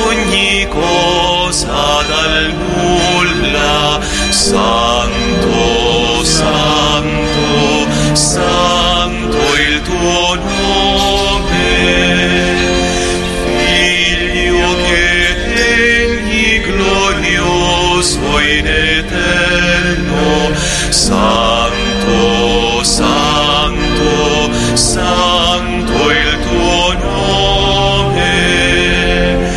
ogni cosa dal nulla. Santo, santo, santo il tuo nome. Figlio che regni glorioso in eterno. Santo, santo, santo il tuo nome.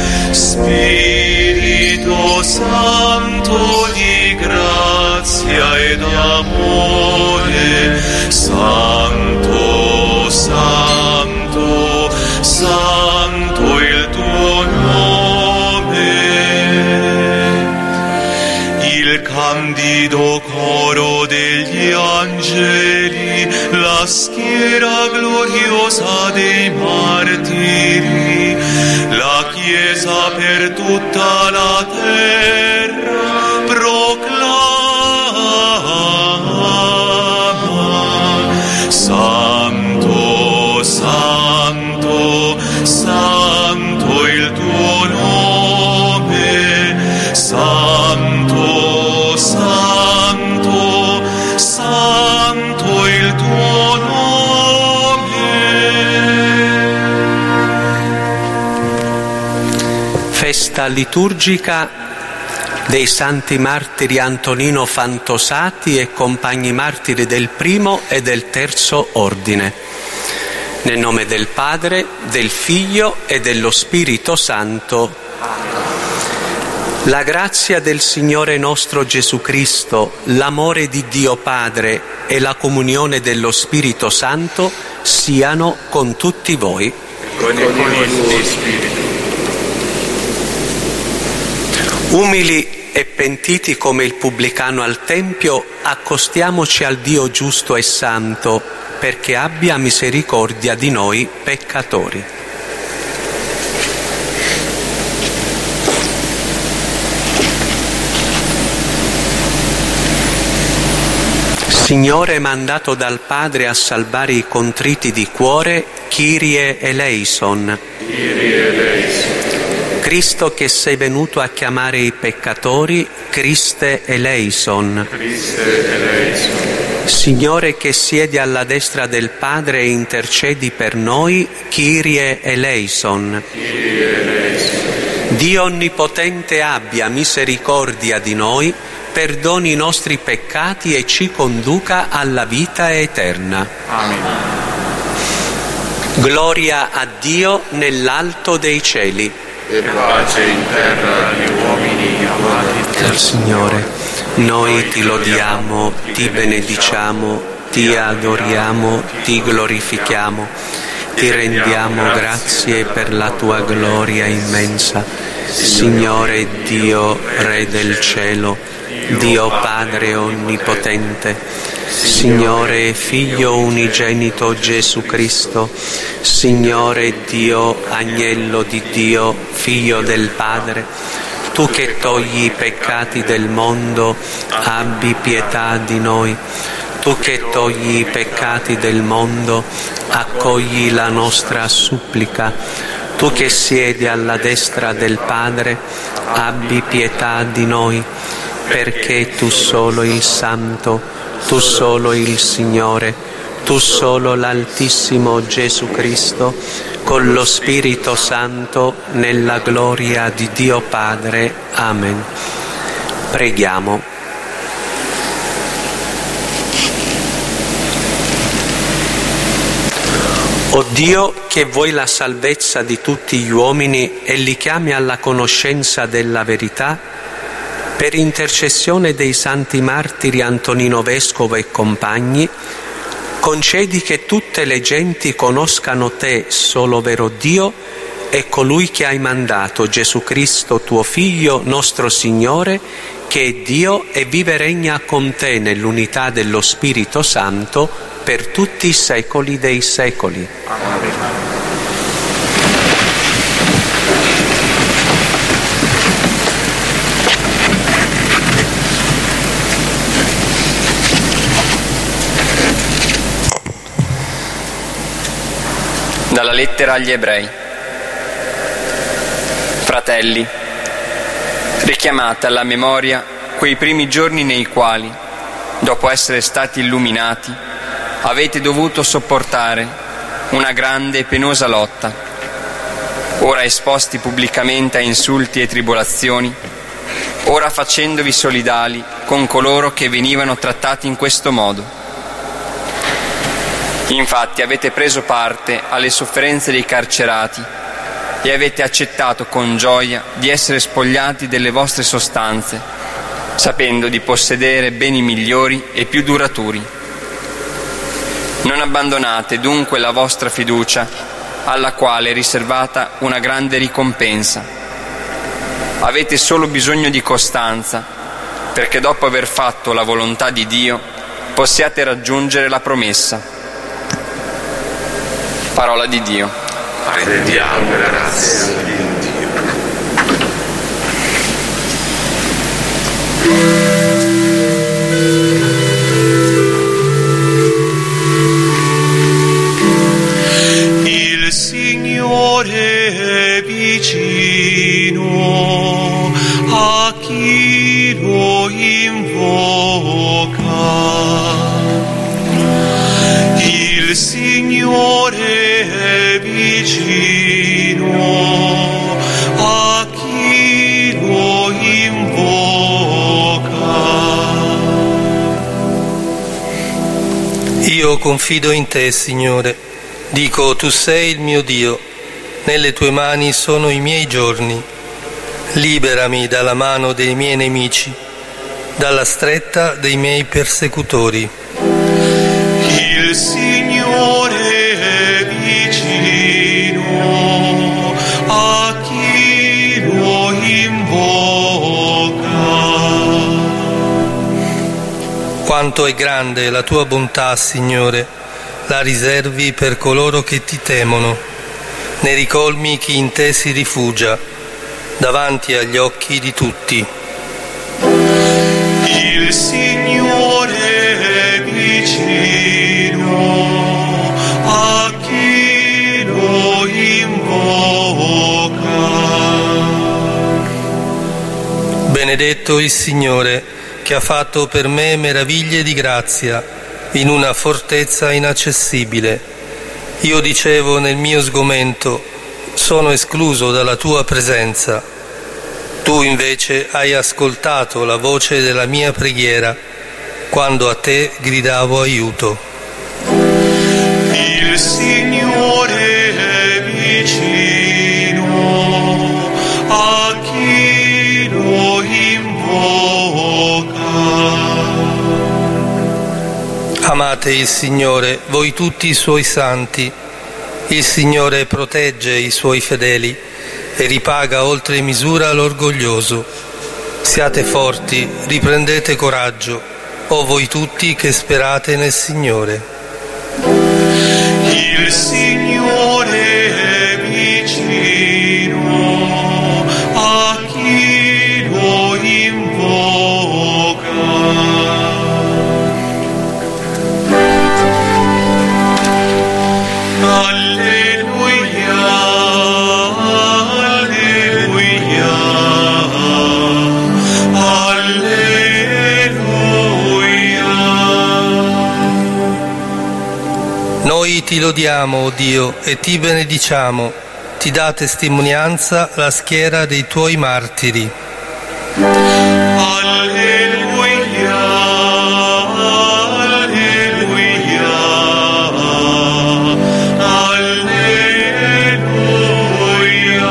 Spirito Santo di grazia ed amore. Santo, santo, santo il tuo nome. Il candido coro degli angeli, la schiera gloriosa dei martiri, la Chiesa per tutta la terra proclama. Santo, santo, santo il tuo nome. Santo, santo, santo il tuo nome. Festa liturgica dei Santi Martiri Antonino Fantosati e compagni martiri del primo e del terzo ordine. Nel nome del Padre, del Figlio e dello Spirito Santo. La grazia del Signore nostro Gesù Cristo, l'amore di Dio Padre e la comunione dello Spirito Santo siano con tutti voi. Con il tuo Spirito. Umili e pentiti come il pubblicano al Tempio, accostiamoci al Dio giusto e santo, perché abbia misericordia di noi peccatori. Signore mandato dal Padre a salvare i contriti di cuore, Kyrie eleison. Kyrie eleison. Cristo che sei venuto a chiamare i peccatori, Christe eleison. Christe eleison. Signore che siedi alla destra del Padre e intercedi per noi, Kyrie eleison. Kyrie eleison. Dio Onnipotente abbia misericordia di noi, perdoni i nostri peccati e ci conduca alla vita eterna. Amen. Gloria a Dio nell'alto dei cieli. E pace in terra agli uomini amati Dal Signore. Noi ti lodiamo, ti benediciamo, ti adoriamo, ti glorifichiamo, ti rendiamo grazie per la tua gloria immensa. Signore Dio, Re del cielo, Dio Padre Onnipotente, Signore Figlio unigenito Gesù Cristo, Signore Dio, Agnello di Dio, Figlio del Padre, tu che togli i peccati del mondo, abbi pietà di noi. Tu che togli i peccati del mondo, accogli la nostra supplica. Tu che siedi alla destra del Padre, abbi pietà di noi, perché tu solo il Santo, tu solo il Signore, tu solo l'Altissimo Gesù Cristo, con lo Spirito Santo, nella gloria di Dio Padre. Amen. Preghiamo. O Dio, che vuoi la salvezza di tutti gli uomini e li chiami alla conoscenza della verità, per intercessione dei santi martiri Antonino Vescovo e compagni, concedi che tutte le genti conoscano te, solo vero Dio, e colui che hai mandato, Gesù Cristo, tuo Figlio, nostro Signore, che è Dio e vive e regna con te nell'unità dello Spirito Santo per tutti i secoli dei secoli. Amen. Dalla lettera agli Ebrei. Fratelli, richiamate alla memoria quei primi giorni nei quali, dopo essere stati illuminati, avete dovuto sopportare una grande e penosa lotta, ora esposti pubblicamente a insulti e tribolazioni, ora facendovi solidali con coloro che venivano trattati in questo modo. Infatti avete preso parte alle sofferenze dei carcerati e avete accettato con gioia di essere spogliati delle vostre sostanze, sapendo di possedere beni migliori e più duraturi. Non abbandonate dunque la vostra fiducia, alla quale è riservata una grande ricompensa. Avete solo bisogno di costanza, perché dopo aver fatto la volontà di Dio possiate raggiungere la promessa. Parola di Dio. Rendiamo grazie a Dio. Il Signore è vicino a chi lo invoca. Il Signore è vicino a chi lo invoca. Io confido in te, Signore. Dico, tu sei il mio Dio. Nelle tue mani sono i miei giorni. Liberami dalla mano dei miei nemici, dalla stretta dei miei persecutori. Il Signore è vicino a chi lo invoca. Quanto è grande la tua bontà, Signore, la riservi per coloro che ti temono. Ne ricolmi chi in te si rifugia, davanti agli occhi di tutti. Il Signore è vicino a chi lo invoca. Benedetto il Signore, che ha fatto per me meraviglie di grazia in una fortezza inaccessibile. Io dicevo nel mio sgomento, sono escluso dalla tua presenza. Tu invece hai ascoltato la voce della mia preghiera quando a te gridavo aiuto. Il Signore è vicino a chi lo invoca. Amate il Signore, voi tutti i suoi santi. Il Signore protegge i suoi fedeli e ripaga oltre misura l'orgoglioso. Siate forti, riprendete coraggio, o voi tutti che sperate nel Signore. Il Signore è vicino a chi lo invoca. Alleluia, alleluia, alleluia. Noi ti lodiamo, o Dio, e ti benediciamo. Ti dà testimonianza la schiera dei tuoi martiri. Alleluia, alleluia, alleluia.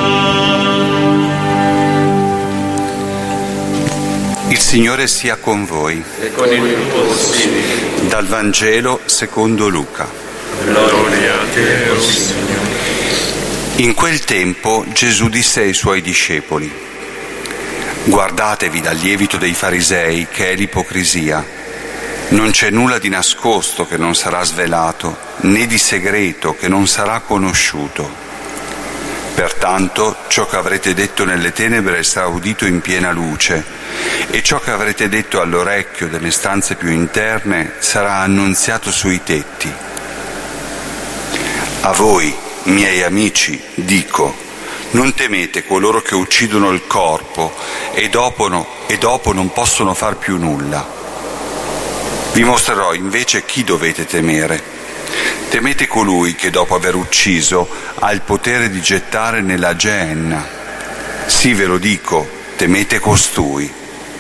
Il Signore sia con voi. E con il tuo spirito. Dal Vangelo secondo Luca. Gloria a te, o Signore. In quel tempo Gesù disse ai suoi discepoli: guardatevi dal lievito dei farisei, che è l'ipocrisia. Non c'è nulla di nascosto che non sarà svelato, né di segreto che non sarà conosciuto. Pertanto ciò che avrete detto nelle tenebre sarà udito in piena luce, e ciò che avrete detto all'orecchio delle stanze più interne sarà annunziato sui tetti. A voi, miei amici, dico, non temete coloro che uccidono il corpo e dopo non possono far più nulla. Vi mostrerò invece chi dovete temere. Temete colui che dopo aver ucciso ha il potere di gettare nella Geenna. Sì, ve lo dico, temete costui.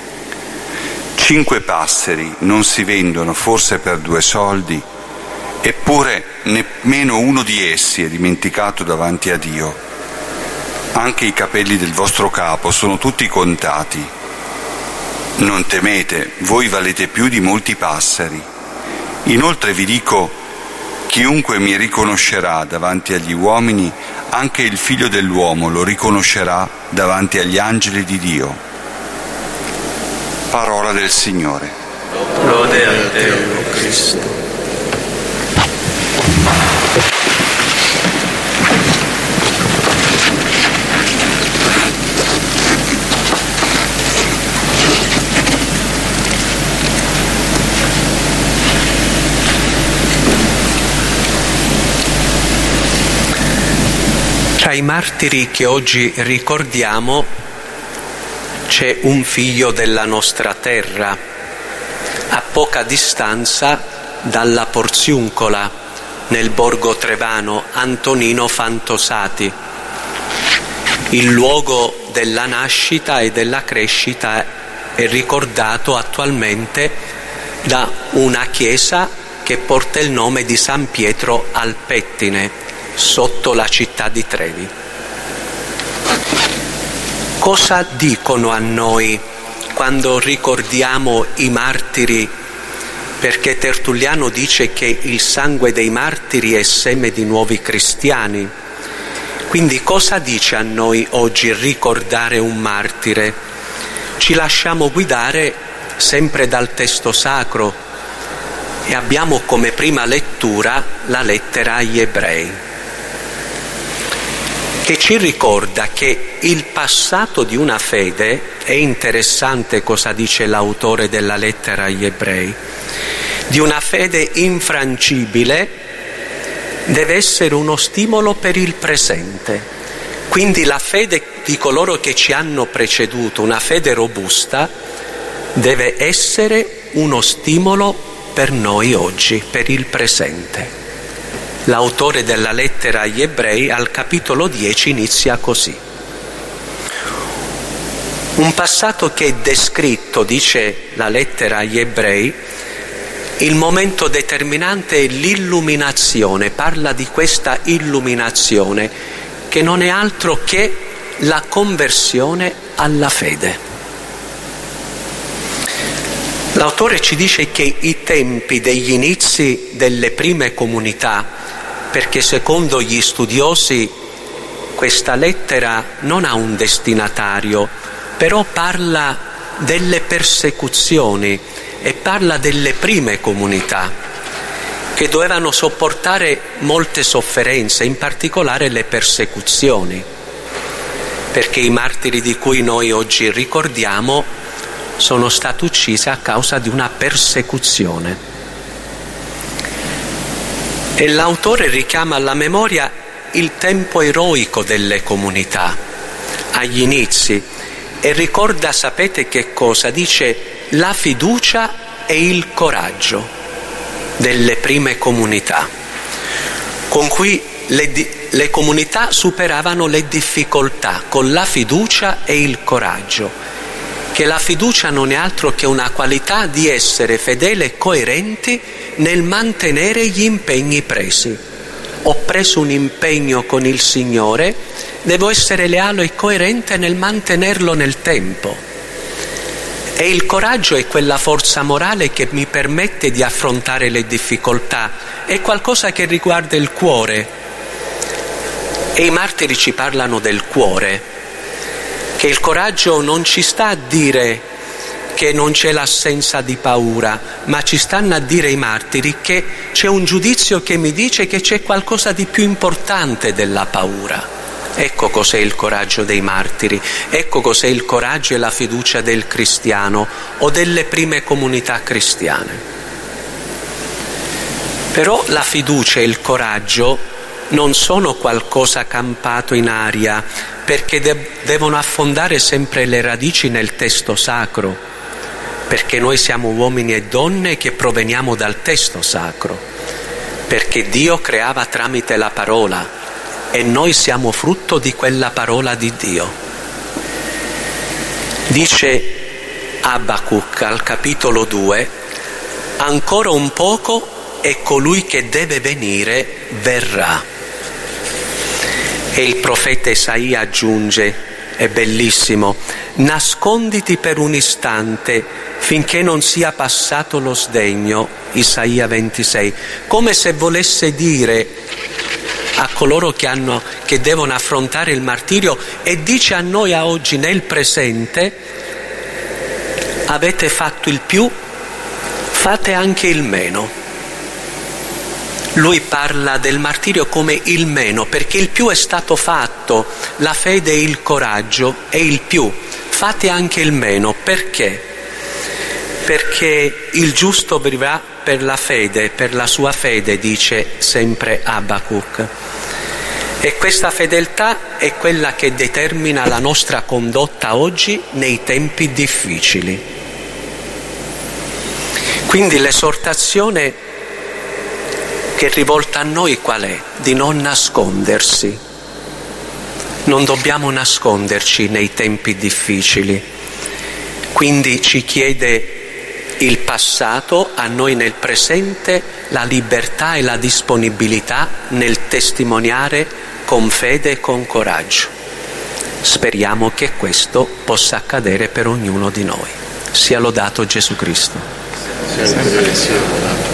5 passeri non si vendono forse per 2 soldi, eppure nemmeno uno di essi è dimenticato davanti a Dio. Anche i capelli del vostro capo sono tutti contati. Non temete, voi valete più di molti passeri. Inoltre vi dico, chiunque mi riconoscerà davanti agli uomini, anche il Figlio dell'uomo lo riconoscerà davanti agli angeli di Dio. Parola del Signore. Lode a te, o Cristo. Tra i martiri che oggi ricordiamo c'è un figlio della nostra terra, a poca distanza dalla Porziuncola, nel borgo trevano, Antonino Fantosati. Il luogo della nascita e della crescita è ricordato attualmente da una chiesa che porta il nome di San Pietro al Pettine, sotto la città di Trevi. Cosa dicono a noi quando ricordiamo i martiri? Perché Tertulliano dice che il sangue dei martiri è seme di nuovi cristiani. Quindi cosa dice a noi oggi ricordare un martire? Ci lasciamo guidare sempre dal testo sacro e abbiamo come prima lettura la lettera agli Ebrei, che ci ricorda che il passato di una fede, è interessante cosa dice l'autore della lettera agli Ebrei, di una fede infrangibile, deve essere uno stimolo per il presente. Quindi la fede di coloro che ci hanno preceduto, una fede robusta, deve essere uno stimolo per noi oggi, per il presente. L'autore della lettera agli Ebrei al capitolo 10 inizia così. Un passato che è descritto, dice la lettera agli Ebrei, il momento determinante è l'illuminazione, parla di questa illuminazione che non è altro che la conversione alla fede. L'autore ci dice che i tempi degli inizi delle prime comunità, perché secondo gli studiosi questa lettera non ha un destinatario, però parla delle persecuzioni e parla delle prime comunità che dovevano sopportare molte sofferenze, in particolare le persecuzioni, perché i martiri di cui noi oggi ricordiamo sono stati uccisi a causa di una persecuzione. E l'autore richiama alla memoria il tempo eroico delle comunità, agli inizi, e ricorda, sapete che cosa? Dice la fiducia e il coraggio delle prime comunità, con cui le comunità superavano le difficoltà, con la fiducia e il coraggio. Che la fiducia non è altro che una qualità di essere fedeli e coerenti nel mantenere gli impegni presi. Ho preso un impegno con il Signore, devo essere leale e coerente nel mantenerlo nel tempo. E il coraggio è quella forza morale che mi permette di affrontare le difficoltà, è qualcosa che riguarda il cuore. E i martiri ci parlano del cuore, che il coraggio non ci sta a dire che non c'è l'assenza di paura, ma ci stanno a dire i martiri che c'è un giudizio che mi dice che c'è qualcosa di più importante della paura. Ecco cos'è il coraggio dei martiri, ecco cos'è il coraggio e la fiducia del cristiano o delle prime comunità cristiane. Però la fiducia e il coraggio non sono qualcosa campato in aria, perché devono affondare sempre le radici nel testo sacro, perché noi siamo uomini e donne che proveniamo dal testo sacro, perché Dio creava tramite la parola e noi siamo frutto di quella parola di Dio. Dice Abacuc al capitolo 2: ancora un poco e colui che deve venire verrà. E il profeta Isaia aggiunge, è bellissimo: nasconditi per un istante finché non sia passato lo sdegno. Isaia 26, come se volesse dire a coloro che devono affrontare il martirio, e dice a noi a oggi nel presente: avete fatto il più, fate anche il meno. Lui parla del martirio come il meno, perché il più è stato fatto, la fede e il coraggio è il più, fate anche il meno. Perché? Perché il giusto vivrà per la fede, per la sua fede, dice sempre Abacuc. E questa fedeltà è quella che determina la nostra condotta oggi nei tempi difficili. Quindi l'esortazione che è rivolta a noi qual è? Di non nascondersi. Non dobbiamo nasconderci nei tempi difficili. Quindi ci chiede il passato, a noi nel presente, la libertà e la disponibilità nel testimoniare con fede e con coraggio. Speriamo che questo possa accadere per ognuno di noi. Sia lodato Gesù Cristo. Sempre sia lodato.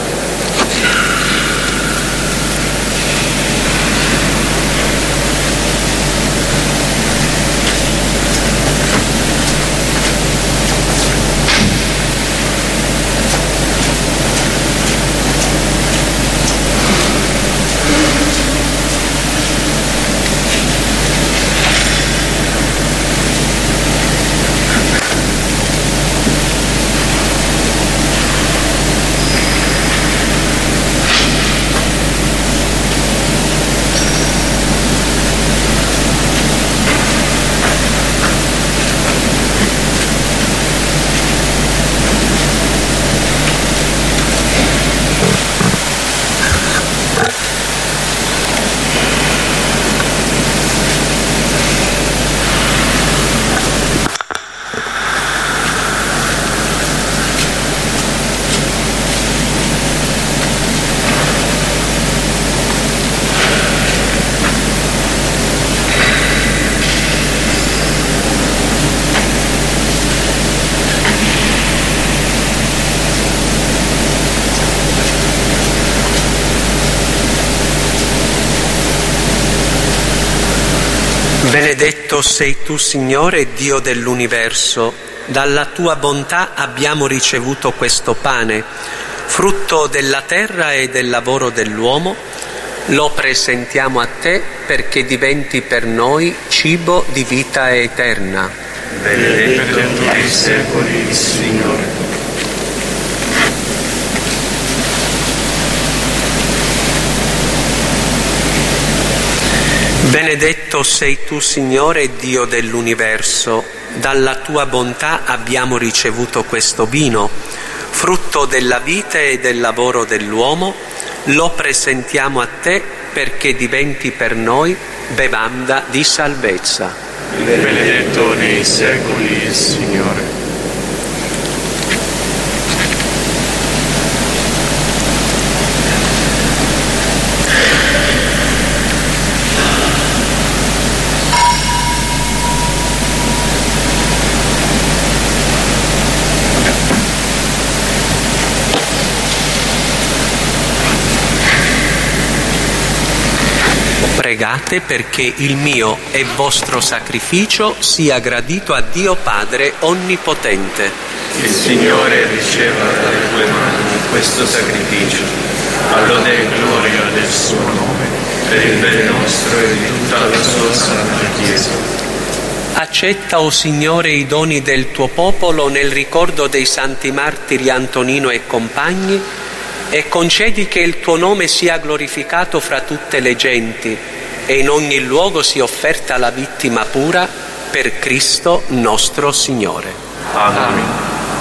Benedetto sei tu, Signore, Dio dell'universo. Dalla tua bontà abbiamo ricevuto questo pane, frutto della terra e del lavoro dell'uomo. Lo presentiamo a te perché diventi per noi cibo di vita eterna. Benedetto tu nei secoli, Signore. Benedetto sei tu, Signore, Dio dell'universo. Dalla tua bontà abbiamo ricevuto questo vino, frutto della vita e del lavoro dell'uomo. Lo presentiamo a te perché diventi per noi bevanda di salvezza. Benedetto nei secoli, Signore. Pregate perché il mio e vostro sacrificio sia gradito a Dio Padre Onnipotente. Il Signore riceva dalle tue mani questo sacrificio, all'ode e gloria del suo nome, per il bene nostro e di tutta la sua santa Chiesa. Accetta, o Signore, i doni del tuo popolo nel ricordo dei santi martiri Antonino e compagni, e concedi che il tuo nome sia glorificato fra tutte le genti e in ogni luogo sia offerta la vittima pura per Cristo nostro Signore. Amen.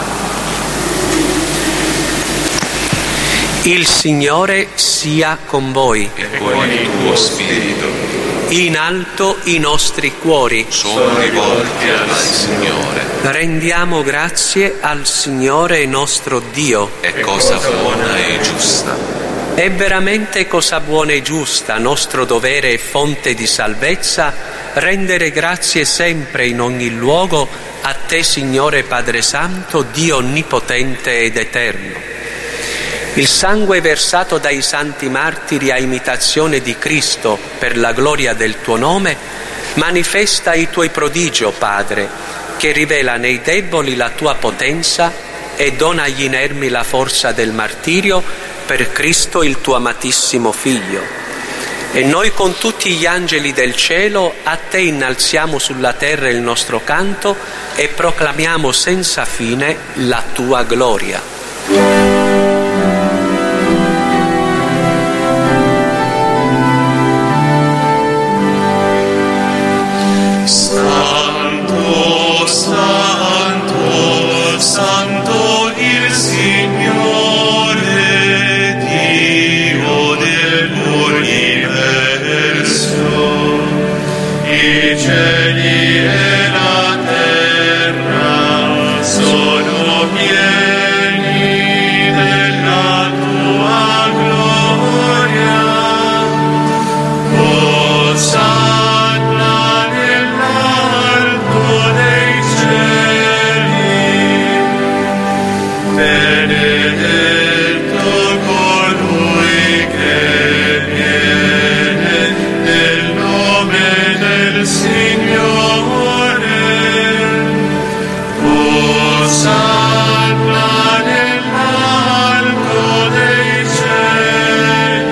Il Signore sia con voi. E con il tuo spirito. In alto i nostri cuori Sono rivolti al Signore. rendiamo grazie al Signore nostro Dio. È cosa buona e giusta. È veramente cosa buona e giusta, nostro dovere e fonte di salvezza, rendere grazie sempre in ogni luogo a te, Signore Padre Santo, Dio onnipotente ed eterno. Il sangue versato dai santi martiri a imitazione di Cristo per la gloria del tuo nome manifesta i tuoi prodigi, o Padre, che rivela nei deboli la tua potenza e dona agli inermi la forza del martirio per Cristo il tuo amatissimo Figlio. E noi con tutti gli angeli del cielo a te innalziamo sulla terra il nostro canto e proclamiamo senza fine la tua gloria. Santo, Santo, Santo il Signore, Dio dell'universo. I cieli e la terra sono pieni della tua gloria. Osanna nell'alto dei cieli, benedetto colui che viene nel nome del Signore. Osanna nell'alto dei cieli.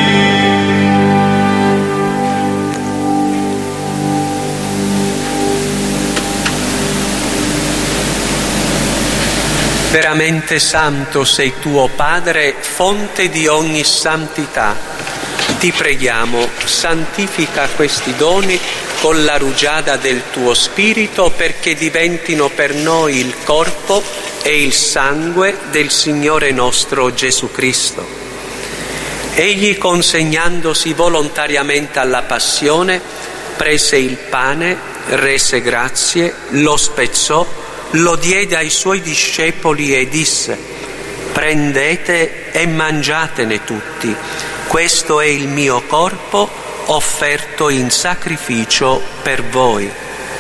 Veramente santo sei tu, o Padre, fonte di ogni santità. Ti preghiamo, santifica questi doni con la rugiada del tuo Spirito, perché diventino per noi il corpo e il sangue del Signore nostro Gesù Cristo. Egli, consegnandosi volontariamente alla passione, prese il pane, rese grazie, lo spezzò, lo diede ai suoi discepoli e disse: prendete e mangiatene tutti, questo è il mio corpo offerto in sacrificio per voi.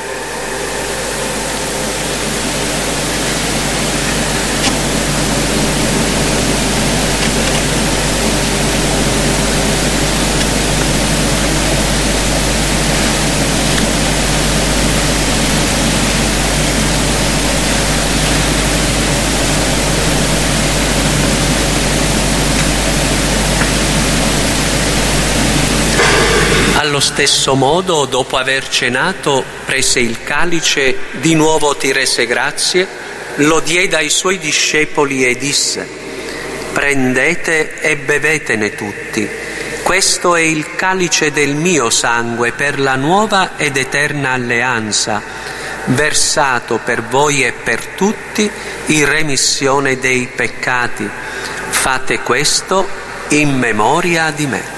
Allo stesso modo, dopo aver cenato, prese il calice, di nuovo ti rese grazie, lo diede ai suoi discepoli e disse: prendete e bevetene tutti, questo è il calice del mio sangue per la nuova ed eterna alleanza, versato per voi e per tutti in remissione dei peccati. Fate questo in memoria di me.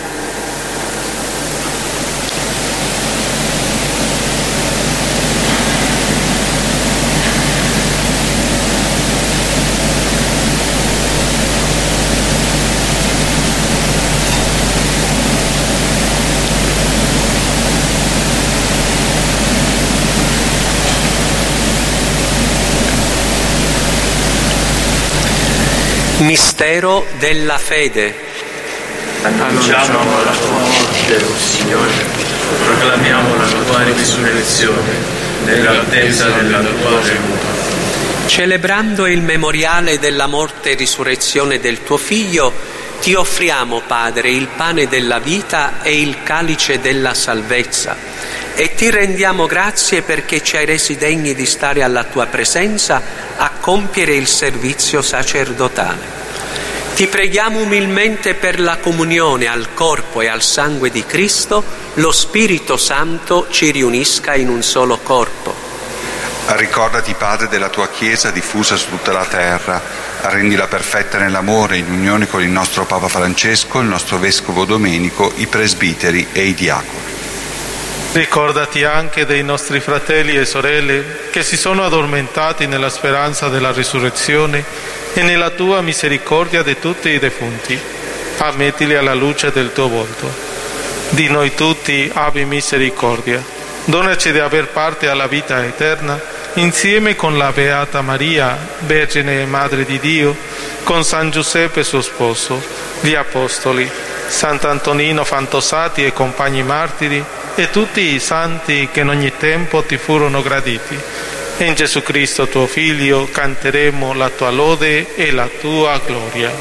Mistero della fede. Annunciamo la tua morte, o Signore, proclamiamo la tua risurrezione nell'attesa della tua venuta. Celebrando il memoriale della morte e risurrezione del tuo Figlio, ti offriamo, Padre, il pane della vita e il calice della salvezza, e ti rendiamo grazie perché ci hai resi degni di stare alla tua presenza a compiere il servizio sacerdotale. Ti preghiamo umilmente per la comunione al corpo e al sangue di Cristo, lo Spirito Santo ci riunisca in un solo corpo. Ricordati, Padre, della tua Chiesa diffusa su tutta la terra, rendila perfetta nell'amore, in unione con il nostro Papa Francesco, il nostro Vescovo Domenico, i presbiteri e i diaconi. Ricordati anche dei nostri fratelli e sorelle che si sono addormentati nella speranza della risurrezione e nella tua misericordia di tutti i defunti. Ammettili alla luce del tuo volto. Di noi tutti abbi misericordia. Donaci di aver parte alla vita eterna insieme con la Beata Maria, Vergine e Madre di Dio, con San Giuseppe suo sposo, gli Apostoli, Sant'Antonino Fantosati e compagni martiri, e tutti i santi che in ogni tempo ti furono graditi. In Gesù Cristo tuo Figlio canteremo la tua lode e la tua gloria.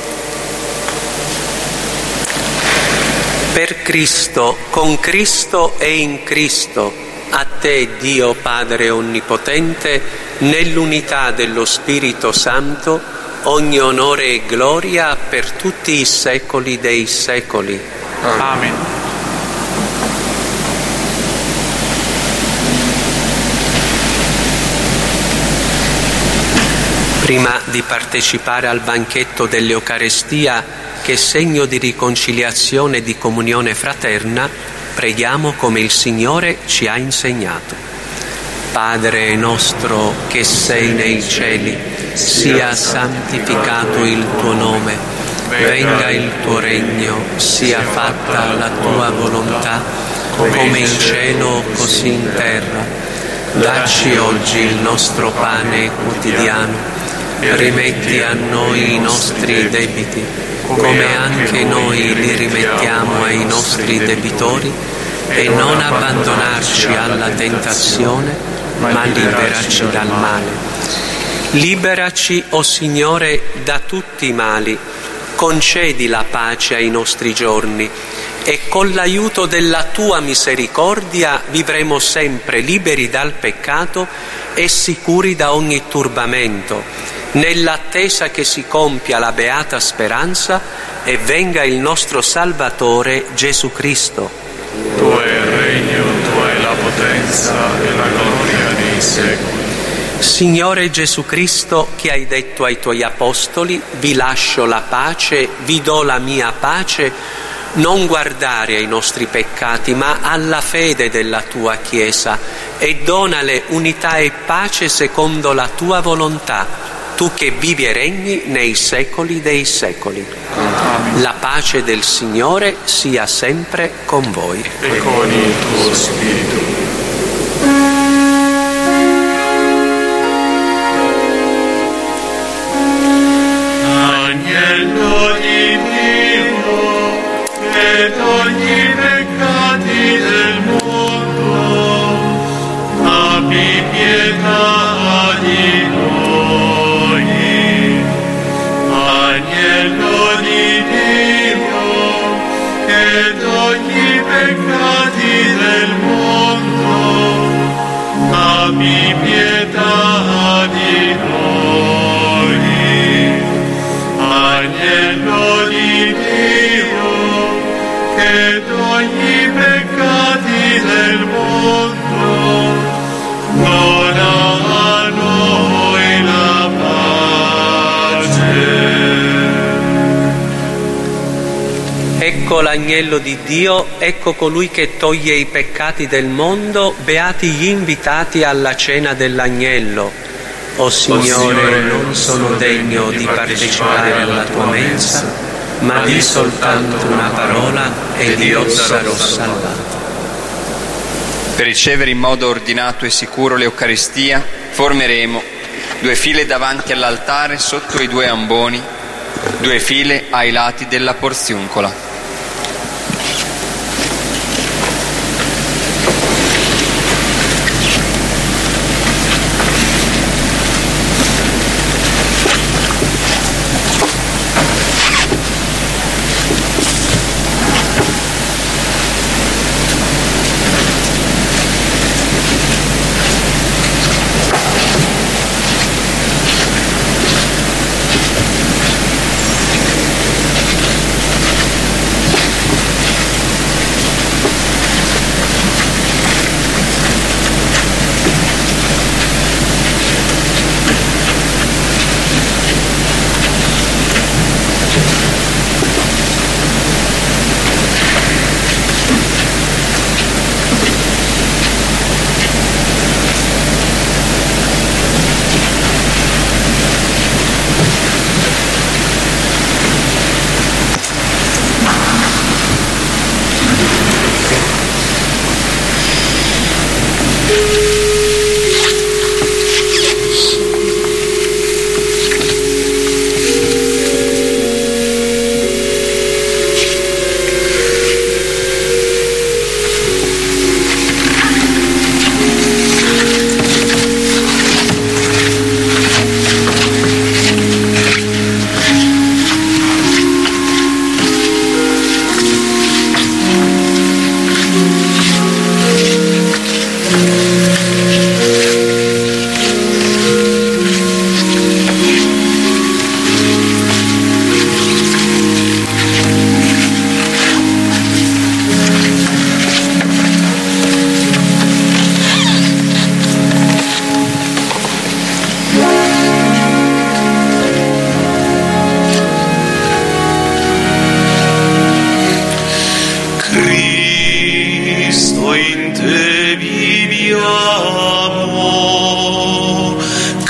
Per Cristo, con Cristo e in Cristo, a te Dio Padre Onnipotente, nell'unità dello Spirito Santo, ogni onore e gloria per tutti i secoli dei secoli. Amen. Prima di partecipare al banchetto dell'Eucarestia, che è segno di riconciliazione e di comunione fraterna, preghiamo come il Signore ci ha insegnato. Padre nostro che sei nei cieli, sia santificato il tuo nome, venga il tuo regno, sia fatta la tua volontà, come in cielo così in terra. Dacci oggi il nostro pane quotidiano. Rimetti a noi i nostri debiti, come anche noi li rimettiamo ai nostri debitori, e non abbandonarci alla tentazione, ma liberaci dal male. Liberaci, o Signore, da tutti i mali, concedi la pace ai nostri giorni, e con l'aiuto della tua misericordia vivremo sempre liberi dal peccato e sicuri da ogni turbamento, nell'attesa che si compia la beata speranza e venga il nostro Salvatore Gesù Cristo. Tuo è il regno, tua è la potenza e la gloria dei secoli. Signore Gesù Cristo, che hai detto ai tuoi apostoli: vi lascio la pace, vi do la mia pace, non guardare ai nostri peccati, ma alla fede della tua Chiesa, e donale unità e pace secondo la tua volontà, tu che vivi e regni nei secoli dei secoli. Amen. La pace del Signore sia sempre con voi. E con il tuo spirito. Agnello di Dio, che togli i peccati del mondo, abbi pietà di noi. Agnello di Dio, che togli i peccati del mondo, abbi pietà di noi. Agnello di Dio, che togli i peccati del mondo, dona a noi la pace. Ecco l'agnello di Dio, ecco colui che toglie i peccati del mondo, beati gli invitati alla cena dell'agnello. O Signore, non sono degno di partecipare alla tua mensa, ma di soltanto una parola ed io sarò salvato. Per ricevere in modo ordinato e sicuro l'Eucaristia, formeremo 2 file davanti all'altare sotto i 2 amboni, 2 file ai lati della porziuncola.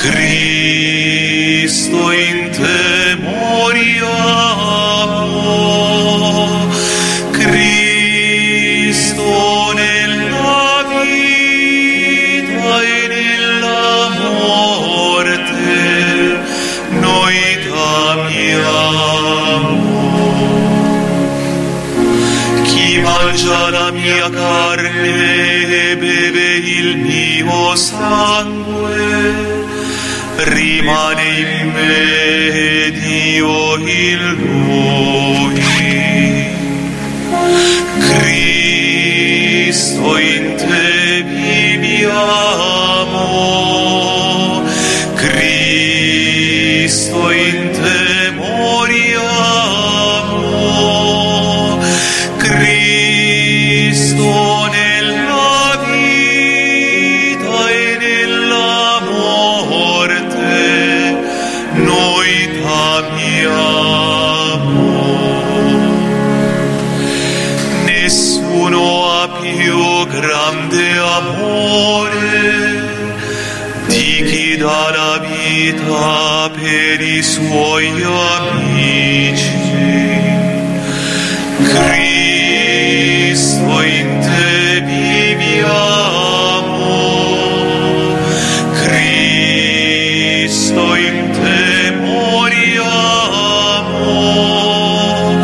Cristo, in te moriamo, Cristo nella vita e nella morte noi t'amiamo. Chi mangia la mia carne e beve il mio sangue rimane in me ed io in lui. Cristo, in te viviamo, Cristo, in te moriamo, Cristo nella vita e nella morte noi t'amiamo. Nessuno ha più grande amore di chi dà la vita per i suoi amici. Cristo, in te viviamo, Cristo, in te moriamo,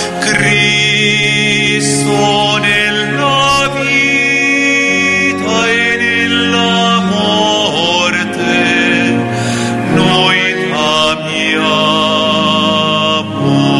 Cristo nella vita e nella morte noi t'amiamo.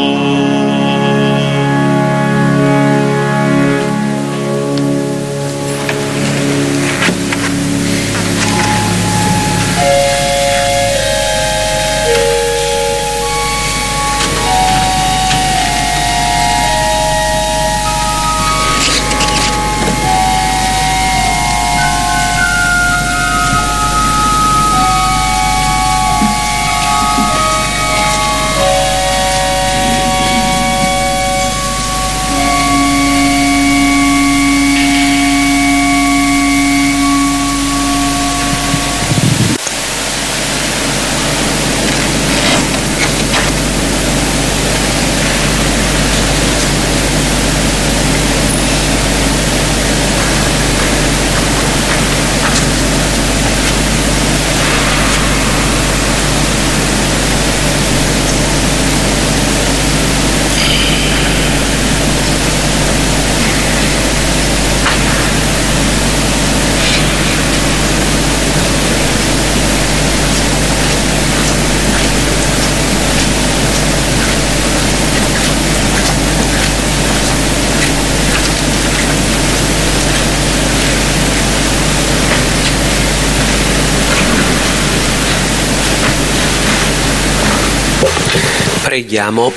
Preghiamo.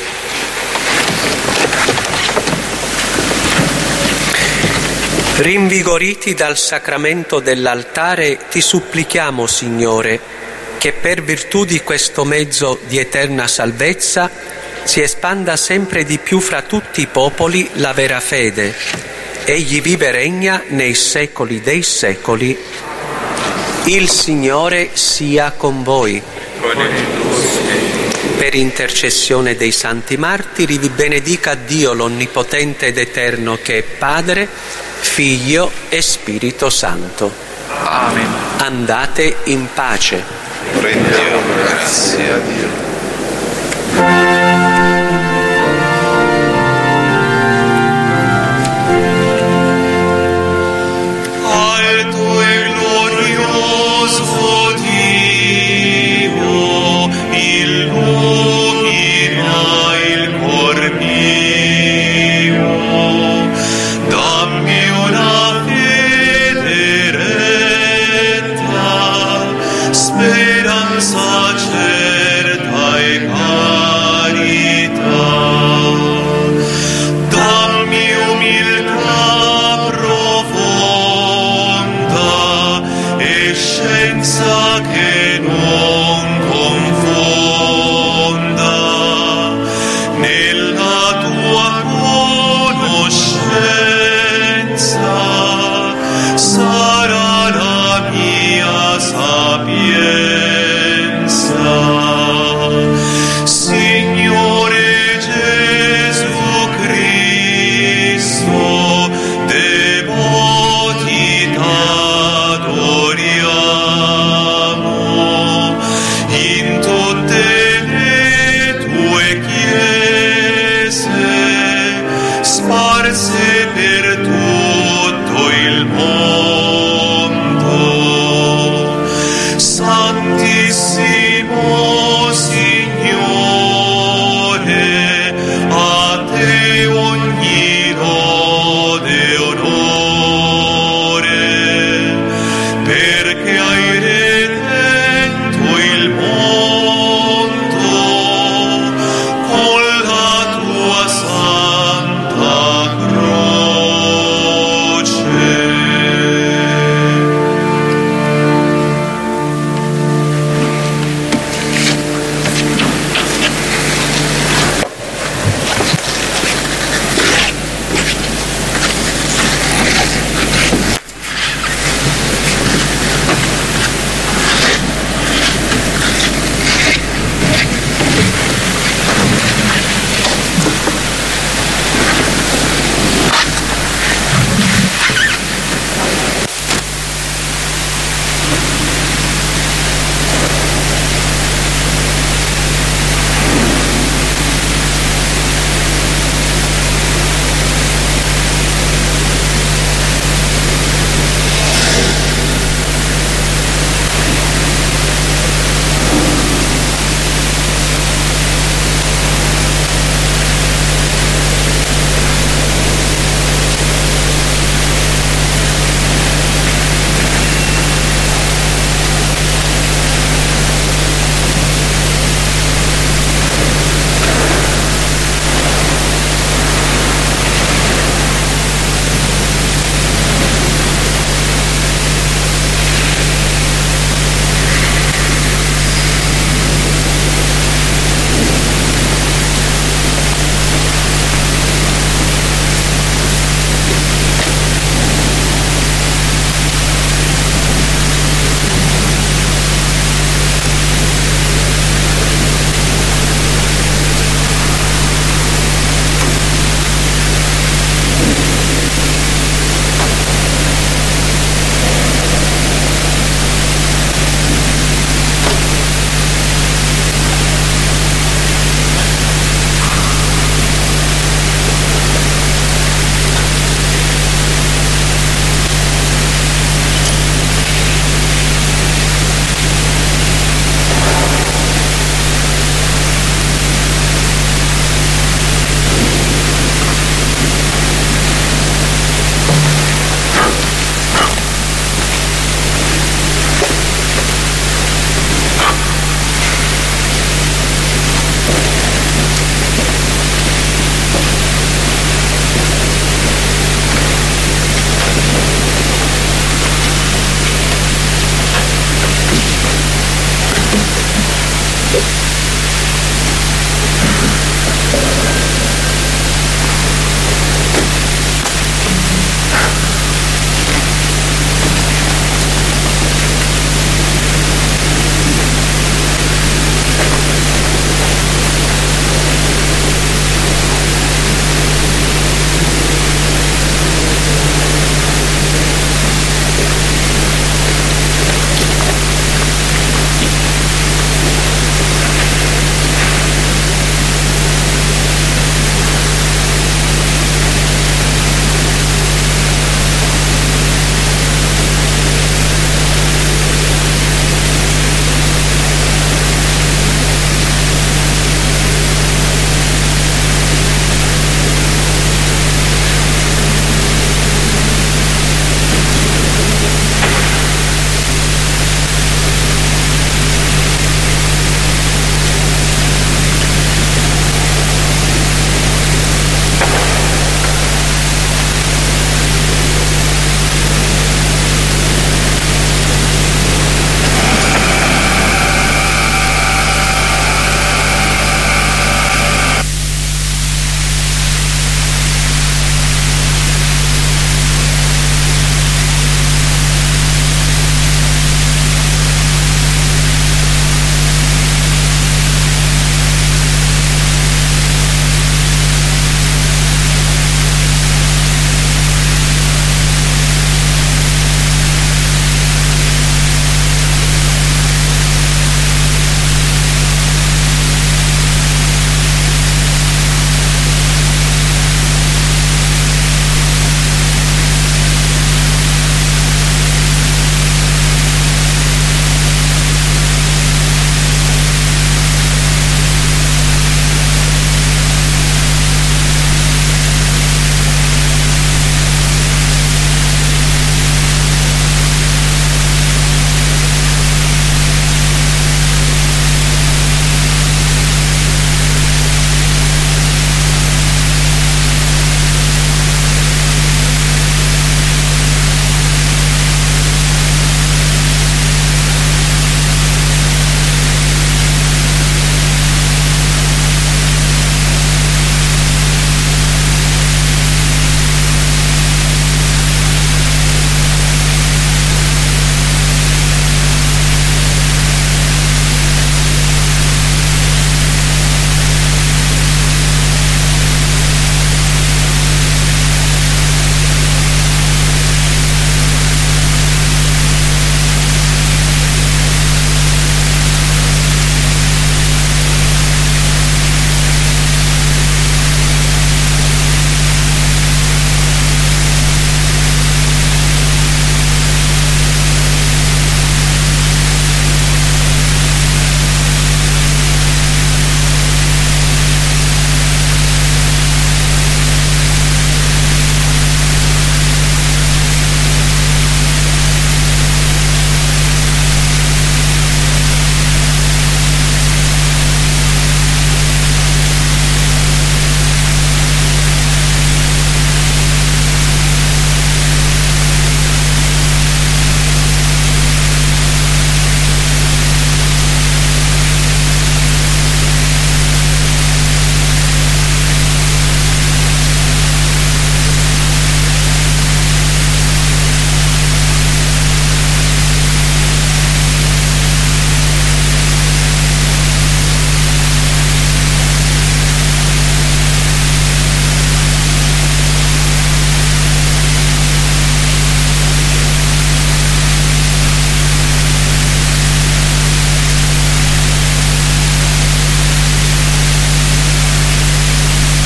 Rinvigoriti dal sacramento dell'altare, ti supplichiamo, Signore, che per virtù di questo mezzo di eterna salvezza si espanda sempre di più fra tutti i popoli la vera fede. Egli vive e regna nei secoli dei secoli. Il Signore sia con voi. Per intercessione dei santi martiri vi benedica Dio l'Onnipotente ed Eterno, che è Padre, Figlio e Spirito Santo. Amen. Andate in pace. Rendiamo grazie a Dio. Alto e glorioso Dio, illumina il cor mio, dammi una fede retta, speranza certa e carità, dammi umiltà profonda e scienza che non confonda, nella tua conoscenza sarà la mia sapienza.